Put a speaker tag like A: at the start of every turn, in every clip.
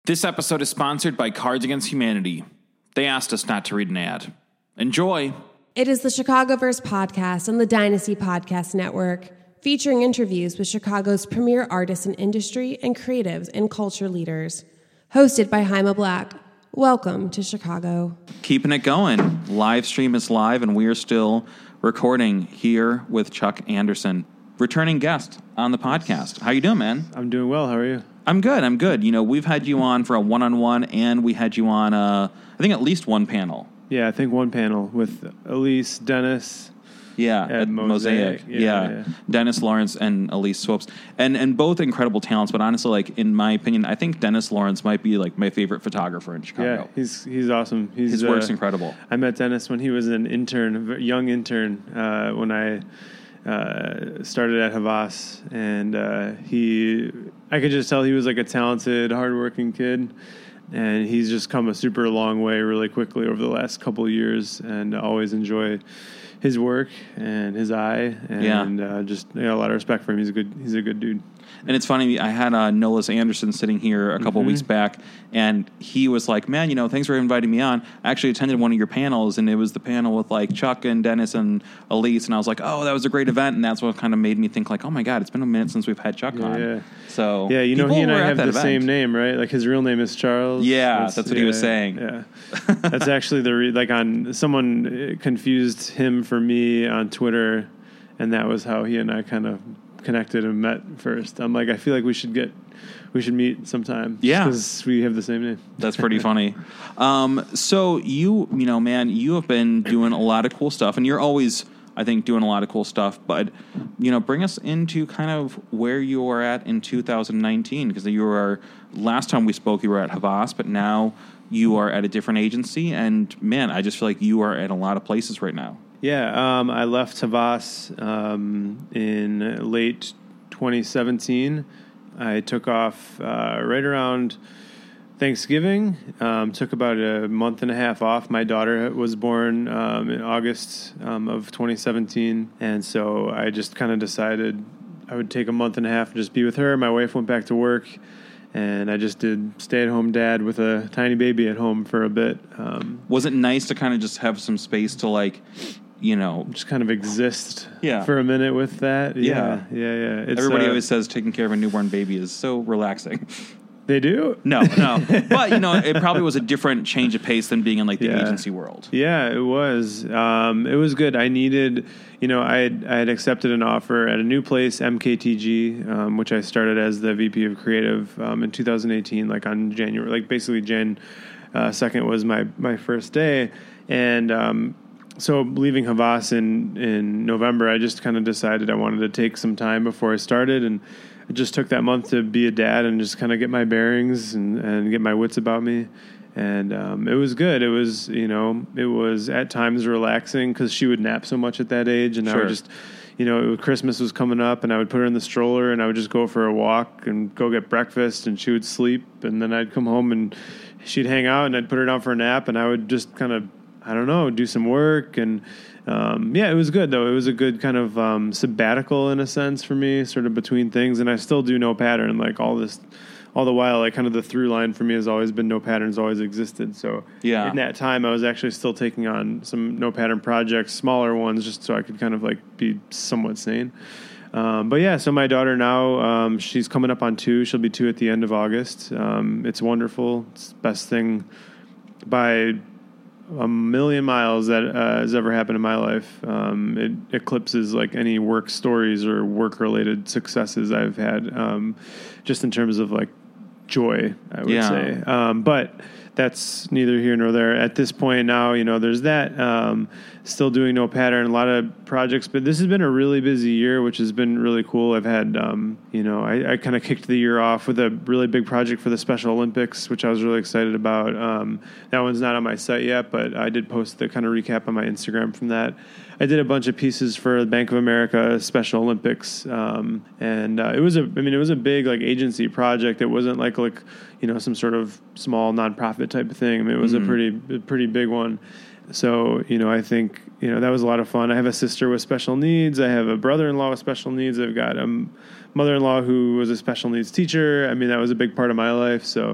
A: This episode is sponsored by Cards Against Humanity. They asked us not to read an ad. Enjoy.
B: It is the Chicagoverse podcast on the Dynasty Podcast Network, featuring interviews with Chicago's premier artists in industry and creatives and culture leaders. Hosted by Jaime Black. Welcome to Chicago.
A: Keeping it going. Live stream is live, and we are still recording here with Chuck Anderson, returning guest on the podcast. How you doing, man?
C: I'm doing well. How are you?
A: I'm good. You know, we've had you on for a one-on-one, and we had you on, I think, at least one panel.
C: Yeah, I think one panel with Elise, Dennis.
A: Yeah, at Mosaic. Yeah. Dennis Lawrence and Elise Swopes. And both incredible talents, but honestly, like, in my opinion, I think Dennis Lawrence might be, like, my favorite photographer in Chicago.
C: Yeah, he's awesome.
A: His work's incredible.
C: I met Dennis when he was an intern, a young intern, when I started at Havas, and I could just tell he was like a talented, hardworking kid, and he's just come a super long way really quickly over the last couple of years, and I always enjoy his work and his eye, and just a lot of respect for him. He's a good dude. And
A: it's funny, I had Nolis Anderson sitting here a couple weeks back, and he was like, man, thanks for inviting me on. I actually attended one of your panels, and it was the panel with, like, Chuck and Dennis and Elise, and I was like, oh, that was a great event, and that's what kind of made me think, like, oh, my God, it's been a minute since we've had Chuck on.
C: Yeah.
A: So,
C: yeah, he and I have the same name, right? Like, his real name is Charles.
A: Yeah, that's what he was saying.
C: Yeah. That's actually someone confused him for me on Twitter, and that was how he and I kind of connected and met first. I'm like, I feel like we should meet sometime.
A: Yeah,
C: because we have the same name.
A: That's pretty funny. So you have been doing a lot of cool stuff, and you're always, I think, doing a lot of cool stuff. But bring us into kind of where you are at in 2019, because last time we spoke, you were at Havas, but now you are at a different agency, and man, I just feel like you are at a lot of places right now.
C: Yeah, I left Havas in late 2017. I took off right around Thanksgiving. Took about a month and a half off. My daughter was born in August of 2017, and so I just kind of decided I would take a month and a half and just be with her. My wife went back to work, and I just did stay-at-home dad with a tiny baby at home for a bit.
A: Was it nice to kind of just have some space to, like,
C: just kind of exist for a minute with that. Yeah. It's,
A: everybody always says taking care of a newborn baby is so relaxing.
C: They do?
A: No. But, it probably was a different change of pace than being in, like, the agency world.
C: Yeah, it was. It was good. I needed, I had accepted an offer at a new place, MKTG, which I started as the VP of Creative in 2018, like on January, like basically Jan 2nd was my first day. And so leaving Havas in November, I just kind of decided I wanted to take some time before I started, and I just took that month to be a dad and just kind of get my bearings and get my wits about me. And it was good. It was, it was at times relaxing because she would nap so much at that age, and I would just, Christmas was coming up, and I would put her in the stroller, and I would just go for a walk and go get breakfast, and she would sleep, and then I'd come home and she'd hang out, and I'd put her down for a nap, and I would just kind of, do some work. And it was good, though. It was a good kind of sabbatical in a sense for me, sort of between things. And I still do No Pattern, like all the while, like kind of the through line for me has always been No Pattern's always existed. So in that time, I was actually still taking on some No Pattern projects, smaller ones, just so I could kind of like be somewhat sane. So my daughter now, she's coming up on 2. She'll be 2 at the end of August. It's wonderful. It's the best thing by a million miles that has ever happened in my life. It eclipses like any work stories or work related successes I've had, just in terms of like joy, I would say. But that's neither here nor there at this point. Now, there's that, still doing No Pattern, a lot of projects, but this has been a really busy year, which has been really cool. I've had, I kind of kicked the year off with a really big project for the Special Olympics, which I was really excited about. That one's not on my site yet, but I did post the kind of recap on my Instagram from that. I did a bunch of pieces for the Bank of America Special Olympics. And it was a big like agency project. It wasn't like, some sort of small nonprofit type of thing. I mean, it was a pretty big one. So, I think, that was a lot of fun. I have a sister with special needs. I have a brother-in-law with special needs. I've got a mother-in-law who was a special needs teacher. I mean, that was a big part of my life. So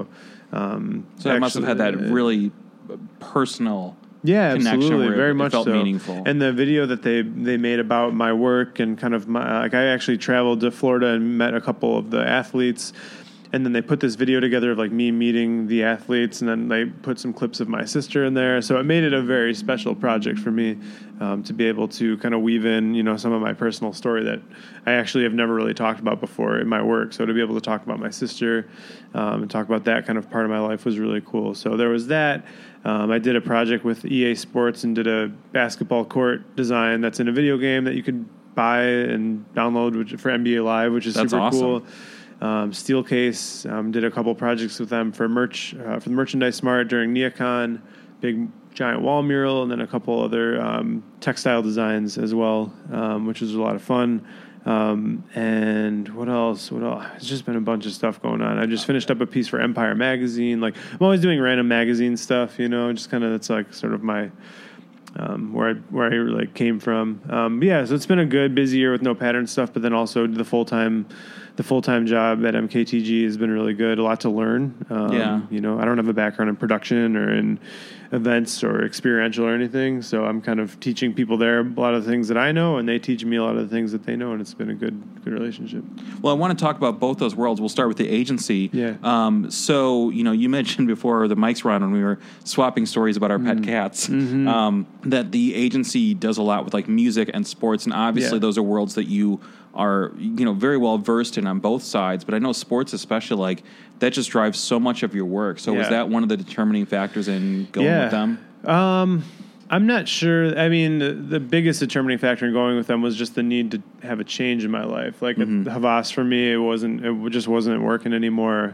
A: So I must have had that really personal
C: Yeah,
A: connection
C: absolutely,
A: where
C: very
A: it
C: much
A: felt
C: so.
A: meaningful.
C: And the video that they made about my work and kind of my, like, I actually traveled to Florida and met a couple of the athletes, and then they put this video together of like me meeting the athletes, and then they put some clips of my sister in there. So it made it a very special project for me to be able to kind of weave in, you know, some of my personal story that I actually have never really talked about before in my work. So to be able to talk about my sister and talk about that kind of part of my life was really cool. So there was that. I did a project with EA Sports and did a basketball court design that's in a video game that you could buy and download for NBA Live, which is
A: That's
C: super
A: awesome.
C: cool. Steelcase, did a couple projects with them for merch, for the Merchandise Mart during NeoCon, big giant wall mural, and then a couple other textile designs as well, which was a lot of fun. And what else? It's just been a bunch of stuff going on. I just finished up a piece for Empire Magazine. Like, I'm always doing random magazine stuff, you know, just kind of, that's like sort of my, where I like came from. So it's been a good, busy year with no pattern stuff, but then also the full-time job at MKTG has been really good. A lot to learn. You know, I don't have a background in production or in events or experiential or anything, so I'm kind of teaching people there a lot of the things that I know, and they teach me a lot of the things that they know, and it's been a good relationship.
A: Well, I want to talk about both those worlds. We'll start with the agency.
C: Yeah.
A: So, you know, you mentioned before the mics were on when we were swapping stories about our pet cats, that the agency does a lot with like music and sports, and obviously those are worlds that you are, you know, very well versed in on both sides. But I know sports especially, like, that just drives so much of your work. So was that one of the determining factors in going with them?
C: I'm not sure. I mean, the biggest determining factor in going with them was just the need to have a change in my life. Like at Havas, for me, it just wasn't working anymore.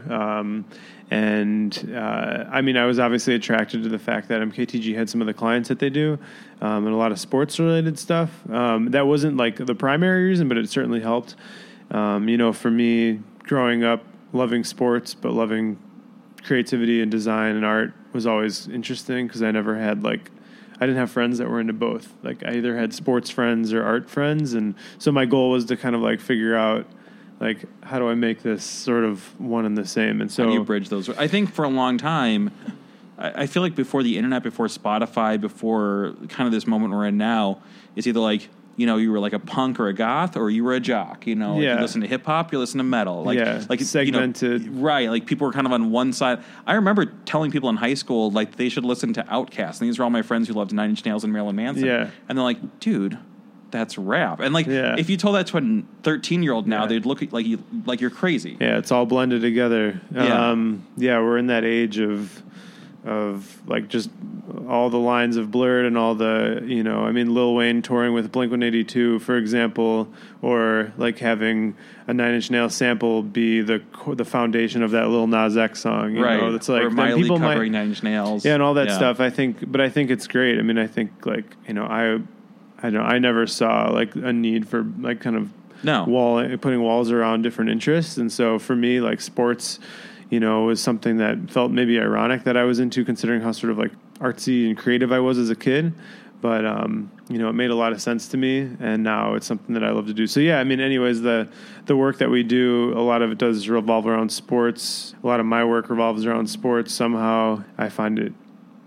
C: I mean, I was obviously attracted to the fact that MKTG had some of the clients that they do, and a lot of sports related stuff. That wasn't like the primary reason, but it certainly helped. You know, for me, growing up, loving sports, but loving creativity and design and art was always interesting, because I never had I didn't have friends that were into both. Like, I either had sports friends or art friends, and so my goal was to kind of like figure out, like, how do I make this sort of one and the same? And so
A: how do you bridge those? I think for a long time, I feel like before the internet, before Spotify, before kind of this moment we're in now, it's either like, you know, you were like a punk or a goth, or you were a jock. You know, like you listen to hip hop, you listen to metal. Like
C: segmented,
A: you know, right? Like, people were kind of on one side. I remember telling people in high school like they should listen to Outkast, and these are all my friends who loved Nine Inch Nails and Marilyn Manson.
C: Yeah,
A: and they're like, dude, that's rap. And like, if you told that to a 13-year-old now, they'd look at like you're crazy.
C: Yeah, it's all blended together.
A: Yeah,
C: we're in that age of like just all the lines of blurred and all the, you know, I mean, Lil Wayne touring with Blink-182, for example, or like having a Nine Inch Nails sample be the foundation of that Lil Nas X song. You know, it's like,
A: or Miley
C: people
A: covering Nine Inch Nails.
C: Yeah, and all that stuff. I think it's great. I mean, I think, like, you know, I never saw like a need for like kind of putting walls around different interests. And so for me, like, sports, you know, was something that felt maybe ironic that I was into, considering how sort of like artsy and creative I was as a kid. But, you know, it made a lot of sense to me, and now it's something that I love to do. So, yeah, I mean, anyways, the work that we do, a lot of it does revolve around sports. A lot of my work revolves around sports. Somehow I find it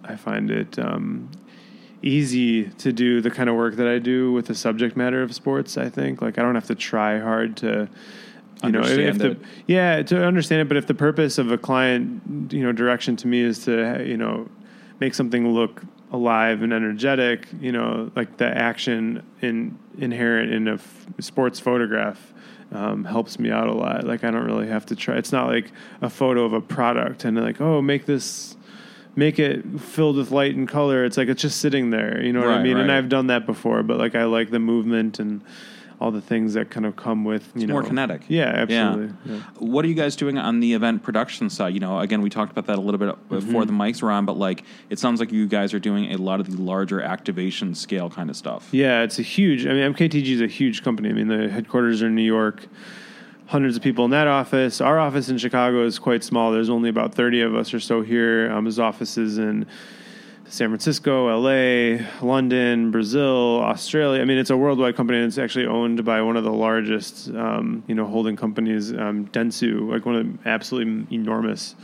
C: easy to do the kind of work that I do with the subject matter of sports, I think. Like, I don't have to try hard to, you know, to understand it. But if the purpose of a client, you know, direction to me is to, you know, make something look alive and energetic, you know, like the action inherent in a sports photograph helps me out a lot. Like, I don't really have to try. It's not like a photo of a product and like, oh, make it filled with light and color. It's like, it's just sitting there, you know what I mean? Right. And I've done that before, but like, I like the movement and all the things that kind of come with, you know.
A: More kinetic.
C: Yeah, absolutely. Yeah.
A: What are you guys doing on the event production side? You know, again, we talked about that a little bit before the mics were on, but like, it sounds like you guys are doing a lot of the larger activation scale kind of stuff.
C: Yeah, it's MKTG is a huge company. I mean, the headquarters are in New York, hundreds of people in that office. Our office in Chicago is quite small. There's only about 30 of us or so here. There's offices in San Francisco, LA, London, Brazil, Australia. I mean, it's a worldwide company, and it's actually owned by one of the largest, holding companies, Dentsu, like one of the absolutely enormous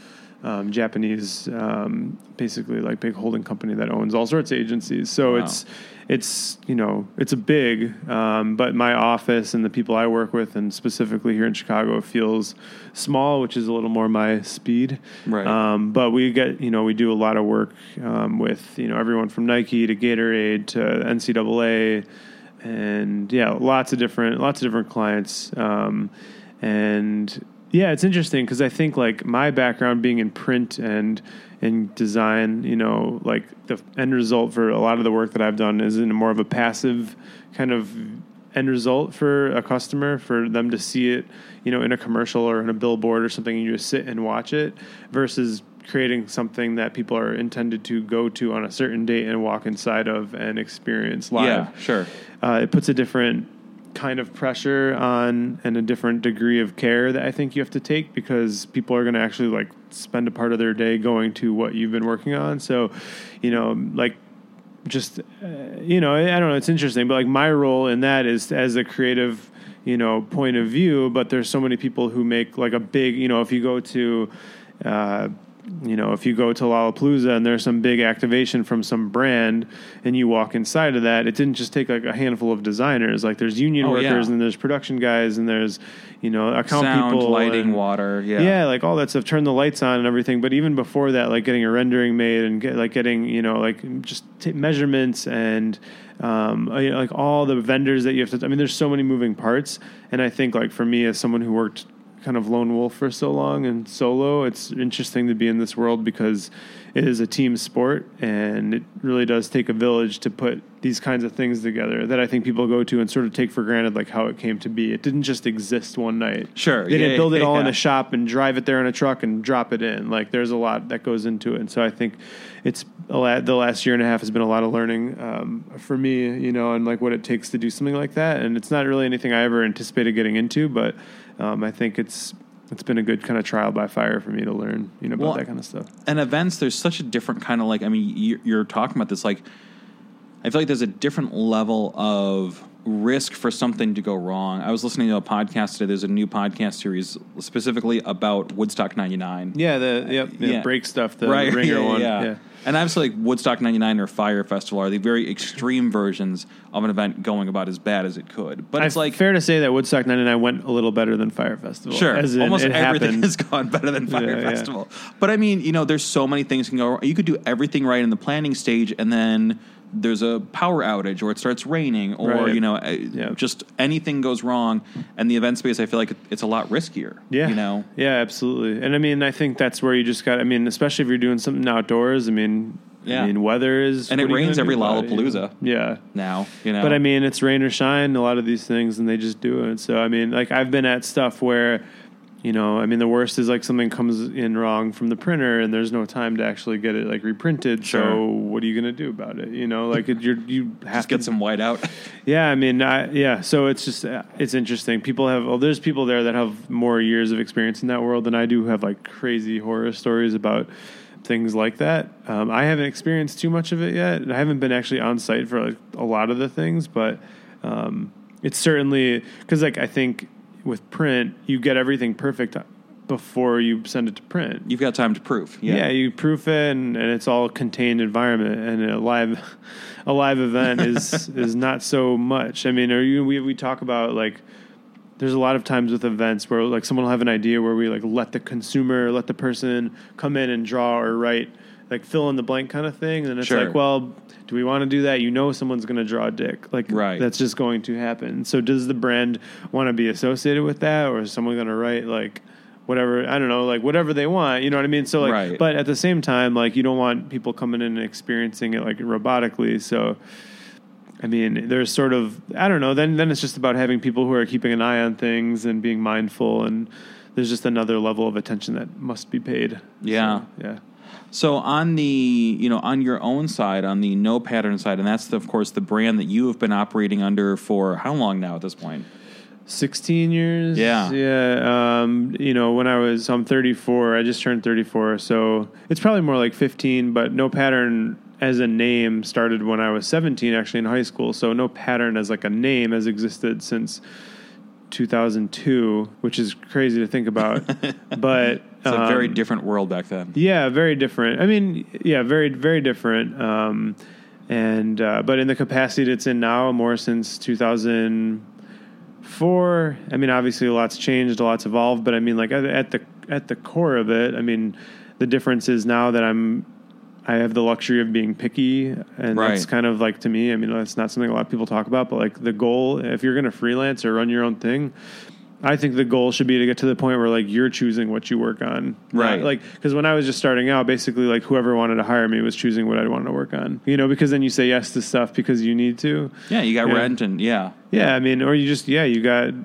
C: Japanese, basically like big holding company that owns all sorts of agencies. So
A: Wow.
C: it's it's a big, but my office and the people I work with, and specifically here in Chicago, feels small, which is a little more my speed.
A: Right.
C: But we get, we do a lot of work with, everyone from Nike to Gatorade to NCAA, and lots of different clients. And yeah, it's interesting because I think like my background being in print and in design, like the end result for a lot of the work that I've done is in more of a passive kind of end result for a customer, for them to see it, in a commercial or in a billboard or something, and you just sit and watch it, versus creating something that people are intended to go to on a certain date and walk inside of and experience live.
A: Yeah, sure.
C: It puts a different kind of pressure on and a different degree of care that I think you have to take, because people are going to actually like spend a part of their day going to what you've been working on. So, like just, I don't know, it's interesting, but like my role in that is as a creative, point of view, but there's so many people who make like a big, if you go to, if you go to Lollapalooza and there's some big activation from some brand and you walk inside of that, it didn't just take like a handful of designers. Like there's union workers and there's production guys and there's, account
A: sound,
C: people.
A: lighting,
C: and,
A: water. Yeah.
C: Yeah. Like all that stuff, turn the lights on and everything. But even before that, like getting a rendering made and getting, like just measurements and, like all the vendors that you have to, there's so many moving parts. And I think like for me as someone who worked kind of lone wolf for so long and solo, it's interesting to be in this world because it is a team sport and it really does take a village to put these kinds of things together that I think people go to and sort of take for granted, like how it came to be. It didn't just exist one night.
A: Sure.
C: They didn't build it all in a shop and drive it there in a truck and drop it in. Like there's a lot that goes into it. And so I think it's the last year and a half has been a lot of learning for me, and like what it takes to do something like that. And it's not really anything I ever anticipated getting into, but I think it's been a good kind of trial by fire for me to learn, about that kind of stuff.
A: And events, there's such a different kind of like, you're talking about this, like, I feel like there's a different level of risk for something to go wrong. I was listening to a podcast today. There's a new podcast series specifically about Woodstock 99.
C: Yeah, the break stuff, the
A: right,
C: Ringer one.
A: Yeah. And obviously, like Woodstock 99 or Fire Festival are the very extreme versions of an event going about as bad as it could. But it's like
C: fair to say that Woodstock 99 went a little better than Fire Festival.
A: Sure,
C: as in,
A: almost everything
C: happened.
A: has gone better than Fire Festival. But there's so many things can go wrong. You could do everything right in the planning stage, and then there's a power outage, or it starts raining, or just anything goes wrong. And the event space, I feel like it's a lot riskier.
C: Yeah, yeah, absolutely. And I think that's where you just got. Especially if you're doing something outdoors. Weather is,
A: and it rains every Lollapalooza.
C: Yeah,
A: now
C: But it's rain or shine. A lot of these things, and they just do it. So I've been at stuff where. The worst is like something comes in wrong from the printer and there's no time to actually get it like reprinted.
A: Sure.
C: So what are you going to do about it? You have
A: just
C: to
A: get some white out.
C: Yeah. So it's just, it's interesting. There's people there that have more years of experience in that world than I do, have like crazy horror stories about things like that. I haven't experienced too much of it yet. I haven't been actually on site for like a lot of the things, but it's certainly, because like I think with print, you get everything perfect before you send it to print.
A: You've got time to proof.
C: Yeah, you proof it, and it's all contained environment. And a live event is not so much. We talk about like there's a lot of times with events where like someone will have an idea where we like let the person come in and draw or write, like fill in the blank kind of thing, and then it's like, well, do we want to do that? Someone's going to draw a dick. Like,
A: right.
C: That's just going to happen. So does the brand want to be associated with that, or is someone going to write like whatever, I don't know, like whatever they want, you know what I mean? So like,
A: right.
C: But at the same time, like you don't want people coming in and experiencing it like robotically. So, there's sort of, I don't know, then it's just about having people who are keeping an eye on things and being mindful, and there's just another level of attention that must be paid.
A: Yeah.
C: So, yeah.
A: So on the, on your own side, on the No Pattern side, and that's, of course, the brand that you have been operating under for how long now at this point?
C: 16 years.
A: Yeah.
C: Yeah. I'm 34. I just turned 34. So it's probably more like 15, but No Pattern as a name started when I was 17, actually in high school. So No Pattern as like a name has existed since 2002, which is crazy to think about. But
A: It's a very different world back then.
C: Yeah, very different. I mean, yeah, very, very different. But in the capacity it's in now, more since 2004, I mean, obviously a lot's changed, a lot's evolved, but I mean, like at the core of it, I mean, the difference is now that I have the luxury of being picky, and that's kind of like, to me, I mean, that's not something a lot of people talk about, but like the goal, if you're going to freelance or run your own thing, I think the goal should be to get to the point where like you're choosing what you work on.
A: Right.
C: Like, because when I was just starting out, basically like whoever wanted to hire me was choosing what I wanted to work on, because then you say yes to stuff because you need to.
A: Yeah. You got rent and
C: Yeah. I mean, or you just, you got,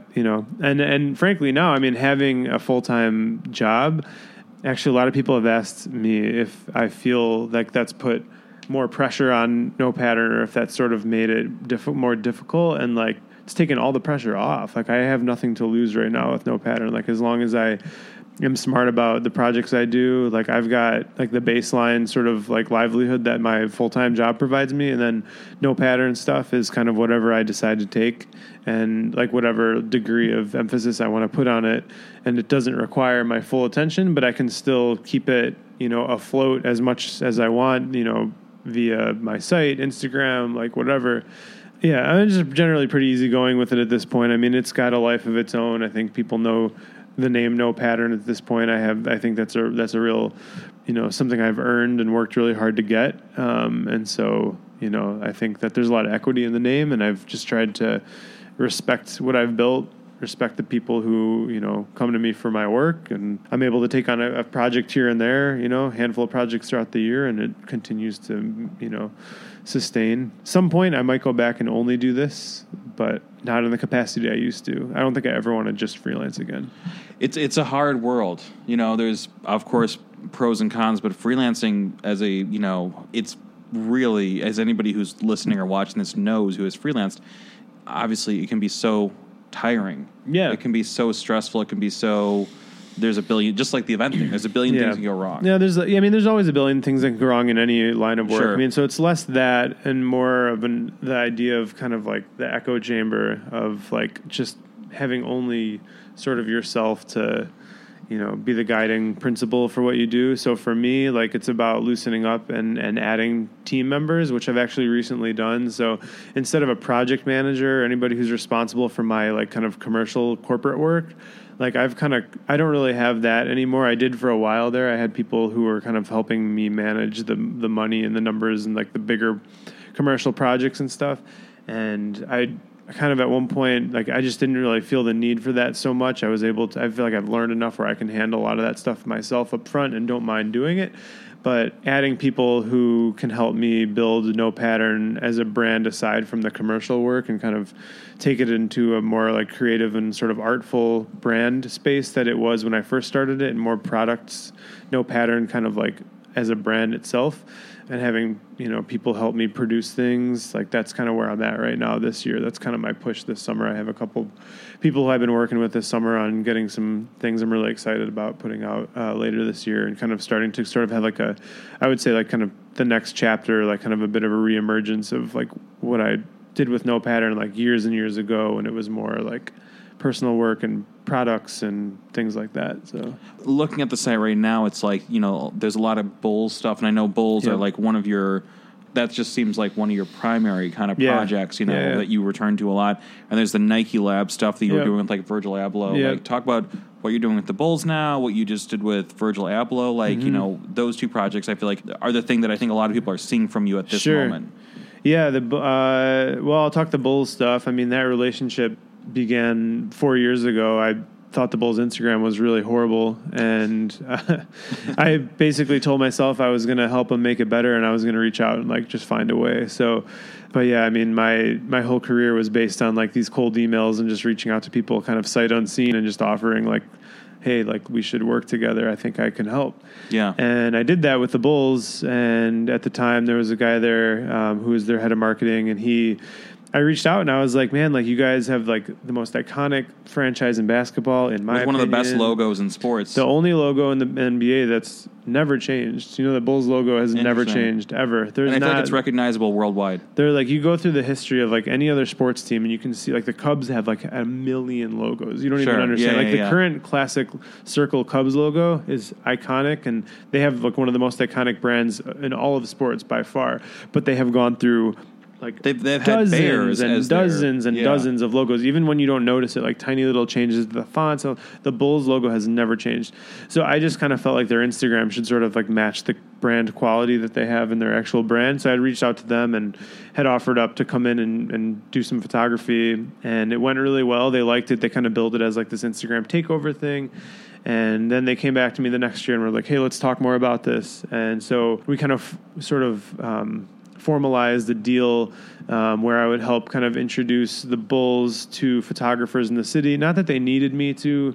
C: and frankly now, I mean, having a full-time job, actually a lot of people have asked me if I feel like that's put more pressure on No Pattern, or if that sort of made it more difficult, and like, it's taken all the pressure off. Like, I have nothing to lose right now with No Pattern. Like, as long as I am smart about the projects I do, like I've got like the baseline sort of like livelihood that my full-time job provides me. And then No Pattern stuff is kind of whatever I decide to take, and like whatever degree of emphasis I want to put on it. And it doesn't require my full attention, but I can still keep it, afloat as much as I want, via my site, Instagram, like whatever. Yeah, I'm just generally pretty easygoing with it at this point. I mean, it's got a life of its own. I think people know the name No Pattern at this point. I think that's a real, something I've earned and worked really hard to get. And so, I think that there's a lot of equity in the name, and I've just tried to respect what I've built, respect the people who, come to me for my work, and I'm able to take on a project here and there, a handful of projects throughout the year, and it continues to, sustain. Some point I might go back and only do this, but not in the capacity I used to. I don't think I ever want to just freelance again.
A: It's a hard world. There's of course pros and cons, but freelancing as it's really, as anybody who's listening or watching this knows who has freelanced, obviously it can be so tiring.
C: Yeah.
A: It can be so stressful. It can be so, there's a billion, just like the event thing, there's a billion things that can go wrong.
C: Yeah, there's always a billion things that can go wrong in any line of work.
A: Sure.
C: I mean, so it's less that and more of the idea of kind of like the echo chamber of like just having only sort of yourself to, be the guiding principle for what you do. So for me, like, it's about loosening up and adding team members, which I've actually recently done. So instead of a project manager or anybody who's responsible for my like kind of commercial corporate work, like I don't really have that anymore. I did for a while there. I had people who were kind of helping me manage the money and the numbers and like the bigger commercial projects and stuff. And I kind of at one point, like, I just didn't really feel the need for that so much. I feel like I've learned enough where I can handle a lot of that stuff myself up front and don't mind doing it. But adding people who can help me build No Pattern as a brand aside from the commercial work and kind of take it into a more like creative and sort of artful brand space that it was when I first started it, and more products, No Pattern kind of like as a brand itself, and having, people help me produce things. Like, that's kind of where I'm at right now this year. That's kind of my push this summer. I have a couple people who I've been working with this summer on getting some things I'm really excited about putting out later this year, and kind of starting to sort of have like I would say like kind of the next chapter, like kind of a bit of a reemergence of like what I did with No Pattern like years and years ago, when it was more like personal work and products and things like that. So
A: looking at the site right now, it's like, there's a lot of Bulls stuff, and I know Bulls are like one of your, that just seems like one of your primary kind of projects, that you return to a lot. And there's the Nike Lab stuff that you were doing with like Virgil Abloh. Like, talk about what you're doing with the Bulls now, what you just did with Virgil Abloh. Like, those two projects I feel like are the thing that I think a lot of people are seeing from you at this moment.
C: Yeah. I'll talk the Bulls stuff. I mean, that relationship began 4 years ago. I thought the Bulls Instagram was really horrible, and I basically told myself I was going to help them make it better, and I was going to reach out and like just find a way. So, but yeah, I mean, my whole career was based on like these cold emails and just reaching out to people kind of sight unseen and just offering like, hey, like, we should work together. I think I can help. Yeah. And I did that with the Bulls, and at the time there was a guy there who was their head of marketing, and he I reached out and I was like, man, like you guys have like the most iconic franchise in basketball in my
A: With one
C: opinion.
A: of the best logos in sports.
C: The only logo in the NBA that's never changed. You know, the Bulls logo has never changed ever. There's
A: and I feel
C: not,
A: like it's recognizable worldwide.
C: they're like, you go through the history of like any other sports team and you can see like the Cubs have like a million logos. You don't even understand.
A: Yeah,
C: like the current classic circle Cubs logo is iconic and they have like one of the most iconic brands in all of sports by far. But they have gone through like
A: they've had
C: dozens
A: Bears
C: and
A: as
C: dozens
A: their,
C: and dozens of logos, even when you don't notice it, like tiny little changes to the fonts. So the Bulls logo has never changed. So I just kind of felt like their Instagram should sort of like match the brand quality that they have in their actual brand. So I reached out to them and had offered up to come in and do some photography, and it went really well. They liked it. They kind of built it as like this Instagram takeover thing. And then they came back to me the next year and were like, hey, let's talk more about this. And so we kind of sort of formalized a deal where I would help kind of introduce the Bulls to photographers in the city. Not that they needed me to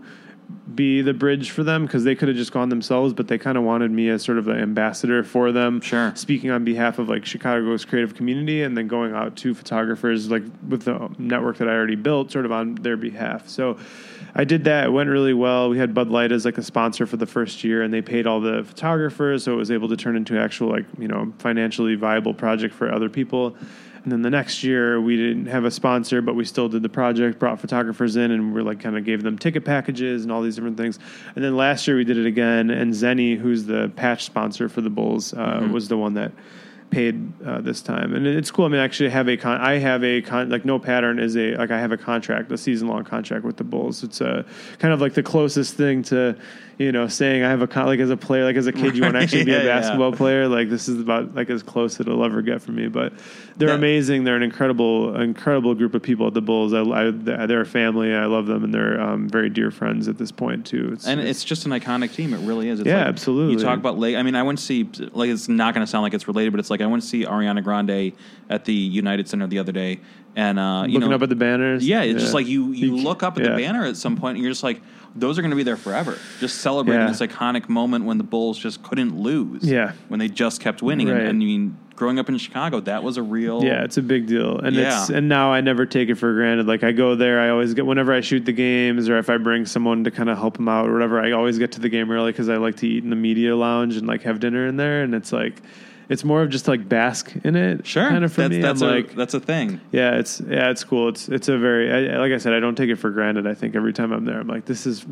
C: be the bridge for them because they could have just gone themselves, but they kind of wanted me as sort of an ambassador for them, speaking on behalf of like Chicago's creative community and then going out to photographers like with the network that I already built sort of on their behalf. So I did that. It went really well. We had Bud Light as like a sponsor for the first year and they paid all the photographers. So it was able to turn into actual like, you know, financially viable project for other people. And then the next year we didn't have a sponsor, but we still did the project, brought photographers in and we're like kind of gave them ticket packages and all these different things. And then last year we did it again. And Zenny, who's the patch sponsor for the Bulls, was the one that paid this time. And it's cool. I mean, actually I have a like No Pattern is I have a contract, a season-long contract with the Bulls. It's kind of like the closest thing to, you know, saying I have like as a player, like as a kid, you want to actually be a basketball player. Like this is about like as close as it'll ever get for me, but they're amazing. They're an incredible group of people at the Bulls. They're a family. I love them. And they're very dear friends at this point too.
A: It's just an iconic team. It really is. It's
C: yeah,
A: like,
C: absolutely.
A: You talk about I mean, I went to see, like, it's not going to sound like it's related, but it's like, I went to see Ariana Grande at the United Center the other day. And,
C: looking up at the banners.
A: Yeah. It's just like you look up at the banner at some point and you're just like, those are going to be there forever. Just celebrating this iconic moment when the Bulls just couldn't lose.
C: Yeah. When
A: they just kept winning.
C: Right.
A: And I mean, growing up in Chicago, that was a real...
C: Yeah, it's a big deal. And and now I never take it for granted. Like I go there, I always get, whenever I shoot the games or if I bring someone to kind of help them out or whatever, I always get to the game early because I like to eat in the media lounge and like have dinner in there. And it's like... It's more of just like bask in it.
A: Sure.
C: Kind of for me.
A: That's a thing.
C: Yeah, it's cool. It's a very, like I said, I don't take it for granted. I think every time I'm there, I'm like, this is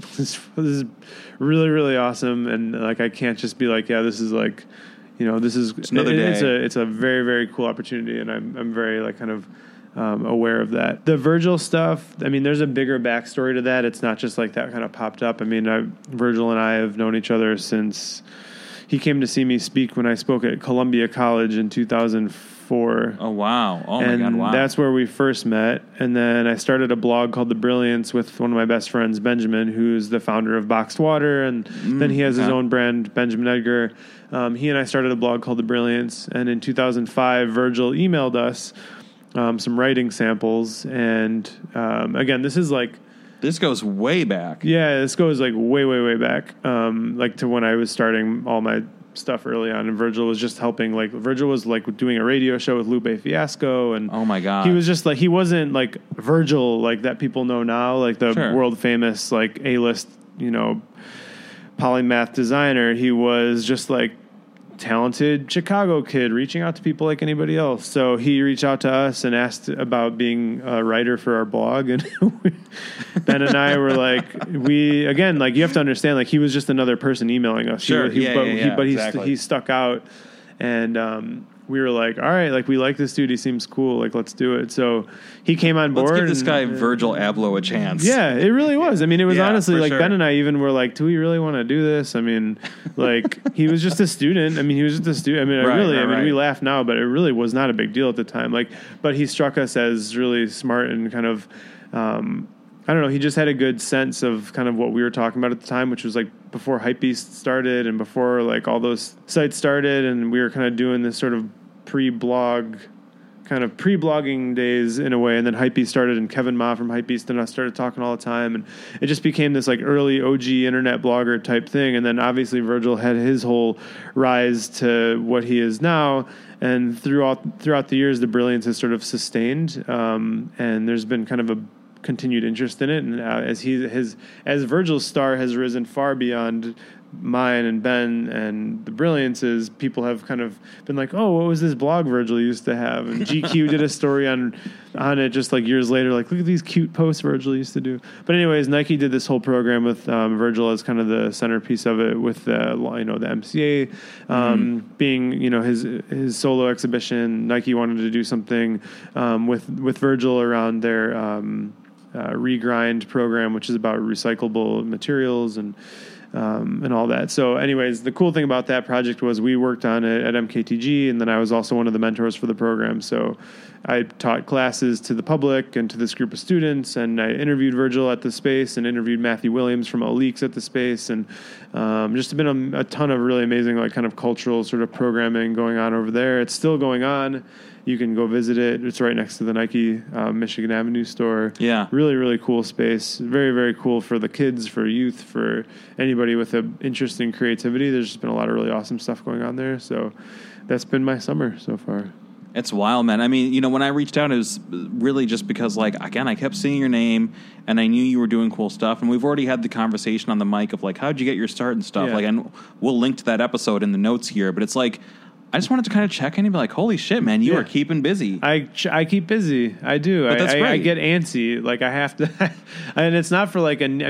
C: really, really awesome. And like, I can't just be like, yeah, this is like, you know, this is
A: another day.
C: It's a very, very cool opportunity. And I'm very like kind of aware of that. The Virgil stuff, I mean, there's a bigger backstory to that. It's not just like that kind of popped up. I mean, Virgil and I have known each other since he came to see me speak when I spoke at Columbia College in 2004.
A: Oh, wow. Oh, my God, wow.
C: And that's where we first met. And then I started a blog called The Brilliance with one of my best friends, Benjamin, who's the founder of Boxed Water. And then he has his own brand, Benjamin Edgar. He and I started a blog called The Brilliance. And in 2005, Virgil emailed us some writing samples. And again, this is like...
A: This goes way back.
C: Yeah, this goes like way, way, way back. Like to when I was starting all my stuff early on, and Virgil was just helping. Like Virgil was like doing a radio show with Lupe Fiasco, and
A: oh my God,
C: he was just like, he wasn't like Virgil like that people know now, like the world famous like A-list, you know, polymath designer. He was just like talented Chicago kid reaching out to people like anybody else. So he reached out to us and asked about being a writer for our blog. And Ben and I were like, again, like you have to understand, like he was just another person emailing us.
A: Sure.
C: He stuck out and, we were like, all right, like we like this dude. He seems cool. Like, let's do it. So he came on board.
A: Let's give this guy Virgil Abloh a chance.
C: Yeah, it really was. I mean, it was honestly like Ben and I even were like, do we really want to do this? I mean, like he was just a student. I mean, we laugh now, but it really was not a big deal at the time. Like, but he struck us as really smart and kind of, I don't know. He just had a good sense of kind of what we were talking about at the time, which was like before Hypebeast started and before like all those sites started. And we were kind of doing this sort of pre-blog kind of pre-blogging days in a way, and then Hypebeast started, and Kevin Ma from Hypebeast and us started talking all the time, and it just became this like early OG internet blogger type thing. And then obviously Virgil had his whole rise to what he is now, and throughout the years, the brilliance has sort of sustained, and there's been kind of a continued interest in it. And as Virgil's star has risen far beyond mine and Ben and the brilliances, people have kind of been like, oh, what was this blog Virgil used to have? And GQ did a story on it just like years later, like, look at these cute posts Virgil used to do. But anyways, Nike did this whole program with Virgil as kind of the centerpiece of it, with the MCA being his solo exhibition. Nike wanted to do something with Virgil around their regrind program, which is about recyclable materials and all that. So anyways, the cool thing about that project was we worked on it at MKTG, and then I was also one of the mentors for the program. So I taught classes to the public and to this group of students, and I interviewed Virgil at the space and interviewed Matthew Williams from Oleeks at the space, and just been a ton of really amazing like kind of cultural sort of programming going on over there. It's still going on. You can go visit it. It's right next to the Nike Michigan Avenue store. Yeah. Really, really cool space. Very, very cool for the kids, for youth, for anybody with an interest in creativity. There's just been a lot of really awesome stuff going on there. So that's been my summer so far.
A: It's wild, man. I mean, when I reached out, it was really just because, like, again, I kept seeing your name, and I knew you were doing cool stuff. And we've already had the conversation on the mic of, like, how'd you get your start and stuff? Yeah. Like, and we'll link to that episode in the notes here. But it's like, I just wanted to kind of check in and be like, holy shit, man, you are keeping busy.
C: I keep busy. I do.
A: But that's great.
C: I get antsy. Like, I have to, and it's not for like, I'm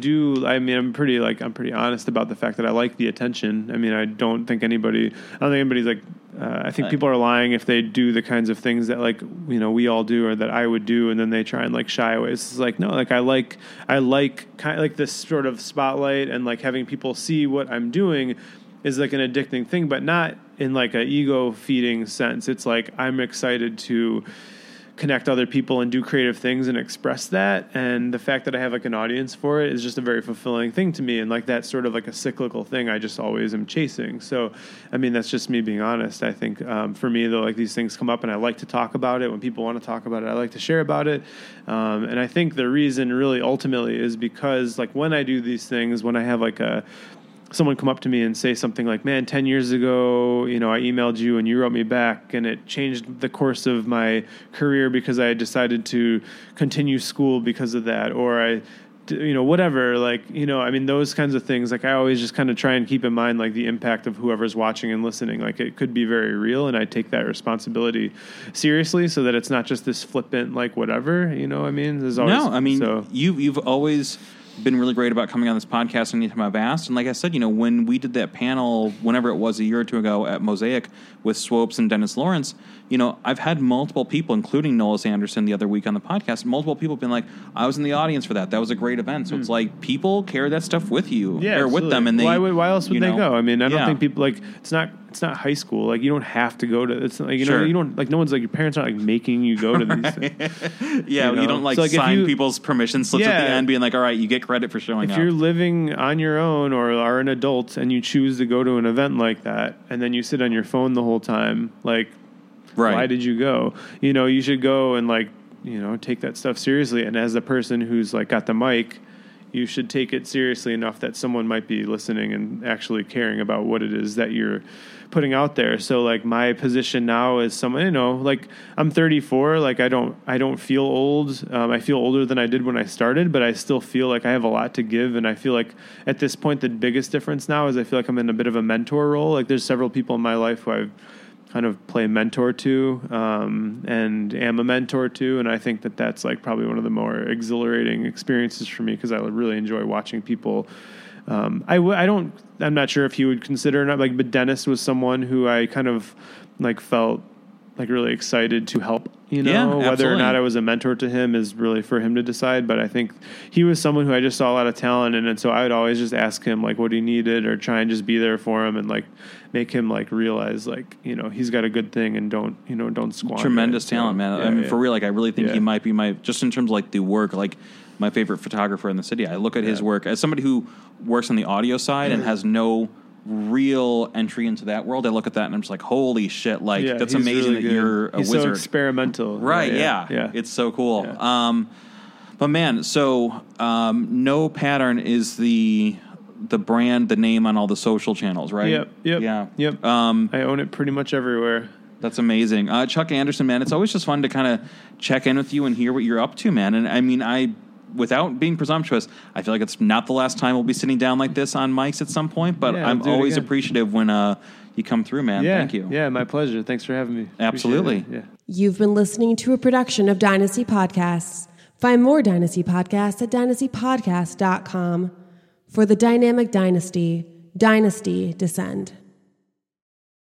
C: pretty honest about the fact that I like the attention. I mean, I don't think anybody's like, I think people are lying if they do the kinds of things that like, we all do or that I would do, and then they try and like shy away. It's like, no, like I like kind of like this sort of spotlight, and like having people see what I'm doing is like an addicting thing, but not in like a ego feeding sense. It's like, I'm excited to connect other people and do creative things and express that. And the fact that I have like an audience for it is just a very fulfilling thing to me. And like that's sort of like a cyclical thing I just always am chasing. So, I mean, that's just me being honest. I think for me though, like these things come up and I like to talk about it. When people want to talk about it, I like to share about it. And I think the reason really ultimately is because like when I do these things, when I have like someone come up to me and say something like, man, 10 years ago, I emailed you and you wrote me back and it changed the course of my career because I decided to continue school because of that. Or I, whatever, like, I mean, those kinds of things, like I always just kind of try and keep in mind, like the impact of whoever's watching and listening, like it could be very real. And I take that responsibility seriously so that it's not just this flippant, like whatever, I mean, there's always,
A: you've always been really great about coming on this podcast anytime I've asked. And like I said, when we did that panel, whenever it was a year or two ago at Mosaic with Swopes and Dennis Lawrence, I've had multiple people, including Nolis Anderson the other week on the podcast, multiple people been like, I was in the audience for that. That was a great event. So it's like people carry that stuff with you or with them. And
C: why else would they go? I mean, I don't think people like, it's not high school. Like you don't have to go to, it's like, you don't like, no one's like, your parents aren't like making you go to these things.
A: You don't like sign people's permission slips at the end being like, all right, you get credit for showing up.
C: If you're living on your own or are an adult and you choose to go to an event like that and then you sit on your phone the whole time, like, why did you go? You should go and like, take that stuff seriously. And as the person who's like got the mic, you should take it seriously enough that someone might be listening and actually caring about what it is that you're putting out there. So like my position now is someone, like I'm 34, like I don't feel old. I feel older than I did when I started, but I still feel like I have a lot to give. And I feel like at this point, the biggest difference now is I feel like I'm in a bit of a mentor role. Like there's several people in my life who I've kind of play mentor to, and am a mentor to. And I think that that's like probably one of the more exhilarating experiences for me because I really enjoy watching people. I'm not sure if he would consider it, like, but Dennis was someone who I kind of like felt like really excited to help, whether or not I was a mentor to him is really for him to decide. But I think he was someone who I just saw a lot of talent in. And so I would always just ask him like what he needed or try and just be there for him and like make him like realize like, he's got a good thing and don't squander
A: tremendous talent, man. I mean, for real, like I really think he might be just in terms of like the work, like my favorite photographer in the city. I look at his work as somebody who works on the audio side and has no real entry into that world, I look at that and I'm just like, holy shit! Like that's
C: he's
A: amazing
C: really
A: that
C: good.
A: you're a
C: He's
A: wizard.
C: so experimental,
A: Right? Yeah. It's so cool.
C: Yeah.
A: But man, so No Pattern is the brand, the name on all the social channels, right?
C: Yep.
A: Yeah.
C: Yep. I own it pretty much everywhere.
A: That's amazing. Chuck Anderson, man, it's always just fun to kind of check in with you and hear what you're up to, man. And I mean, without being presumptuous, I feel like it's not the last time we'll be sitting down like this on mics at some point, but I'm always appreciative when you come through, man.
C: Yeah.
A: Thank you.
C: Yeah, my pleasure. Thanks for having me.
A: Absolutely.
C: Yeah.
B: You've been listening to a production of Dynasty Podcasts. Find more Dynasty Podcasts at dynastypodcast.com. For the Dynamic Dynasty, Dynasty Descend.